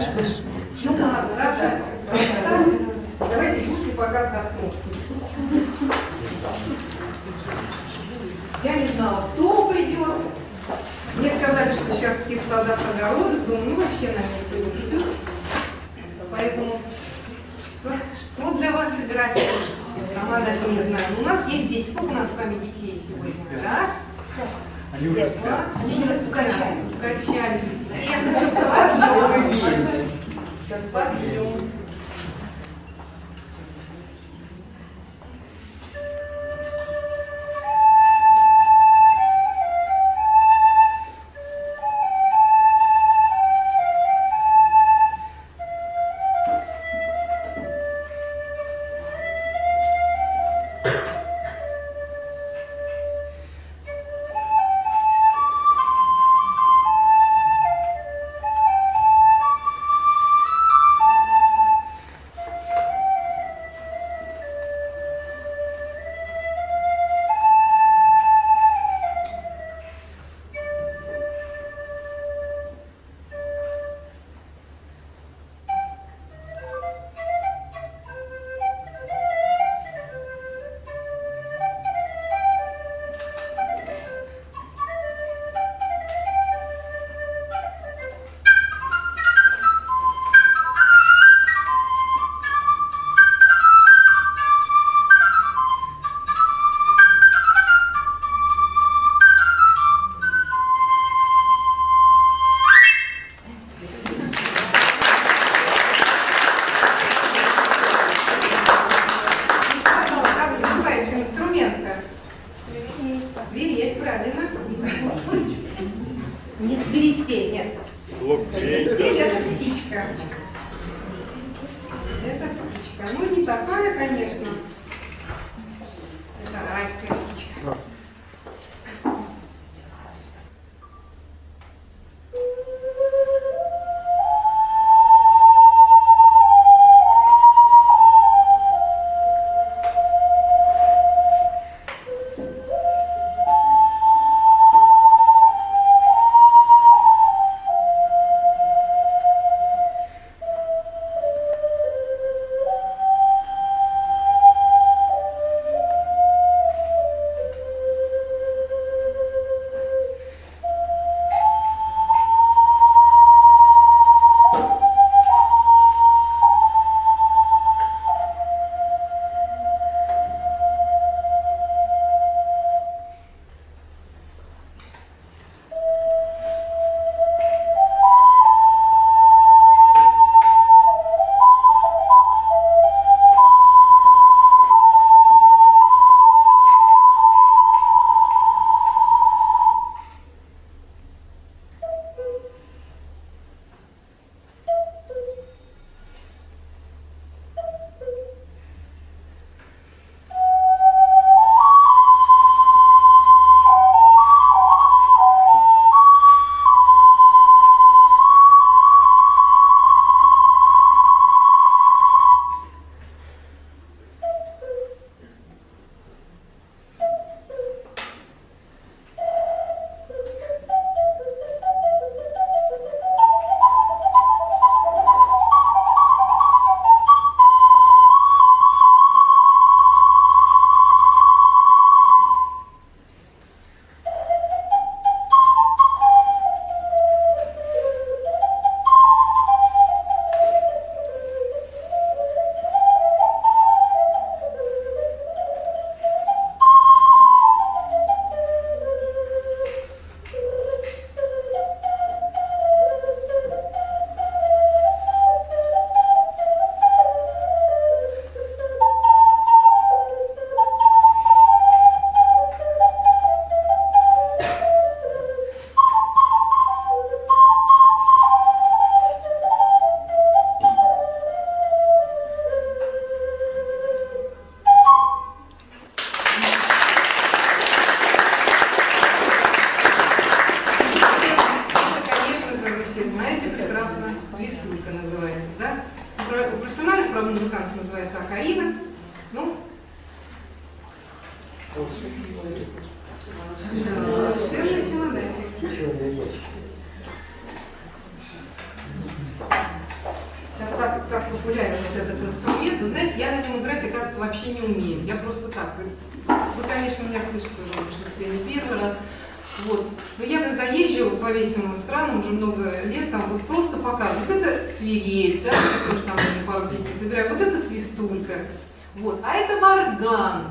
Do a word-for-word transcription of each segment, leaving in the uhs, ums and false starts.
Ну да, да, да. Давайте гусли пока отдохнут. Я не знала, кто придет. Мне сказали, что сейчас все в садах, огородах. Думаю, ну вообще на меня никто не придет. Поэтому что, что для вас играть? Сама даже не знаю. Но у нас есть дети. Сколько у нас с вами детей сегодня? Раз. Они уже спят. Они уже укачали. Укачали. Подъем. Подъем. популярен вот этот инструмент. Вы знаете, я на нем играть, оказывается, вообще не умею. Я просто так. Вы, конечно, меня слышите уже в большинстве не первый раз. Вот. Но я когда езжу по весенним странам, уже много лет, там вот просто показываю. Вот это свирель, да, я тоже там пару песен играю. Вот это свистулька. Вот. А это варган.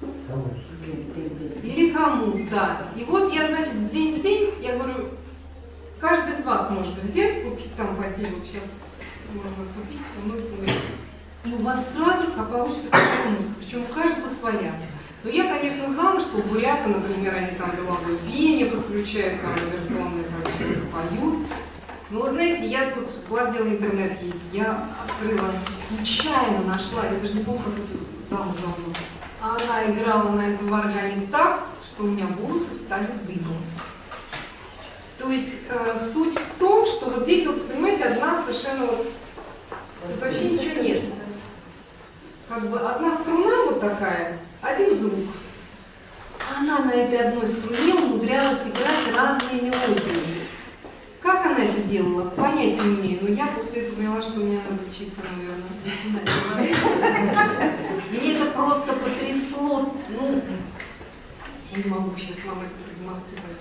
Или камус, да. И вот я, значит, день-день, я говорю, каждый из вас может взять, купить там пойти, вот сейчас можно купить, много магазинов. И у вас сразу получится какая-то музыка, причем у каждого своя. Но я, конечно, знала, что у бурята, например, они там головой пение подключают, там виртуальные там что-то поют. Но вы знаете, я тут, благо дело, интернет есть, я открыла, случайно нашла, я даже не помню, как эту даму зовут. Она играла на этом варгане так, что у меня волосы стали дыбом. То есть э, суть в том, что вот здесь, вот, понимаете, одна совершенно вот, тут вообще ничего нет. Как бы одна струна вот такая, один звук. А она на этой одной струне умудрялась играть разные мелодии. Как она это делала, понятия не имею, но я после этого поняла, что мне надо учиться, наверное. Мне это просто потрясло. Ну, я не могу сейчас вам это продемонстрировать.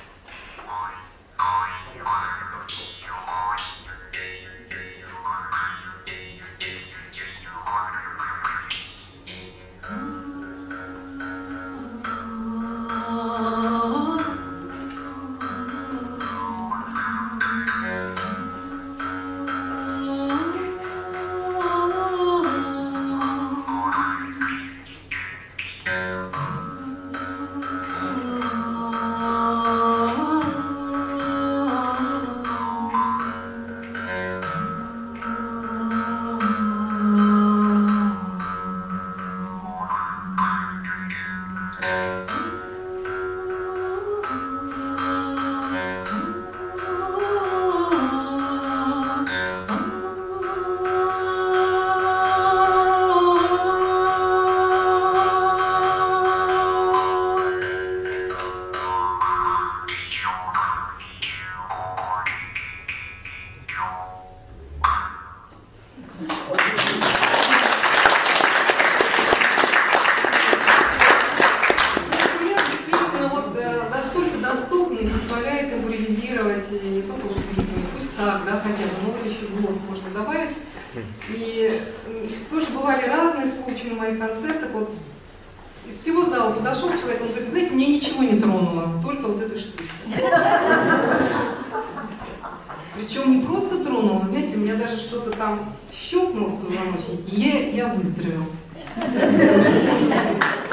И тоже бывали разные случаи на моих концертах. Вот из всего зала подошел человек, он говорит, знаете, меня ничего не тронуло, только вот эта штучка. Причем не просто тронуло, знаете, у меня даже что-то там щелкнуло в позвоночнике, и я, я выздоровел.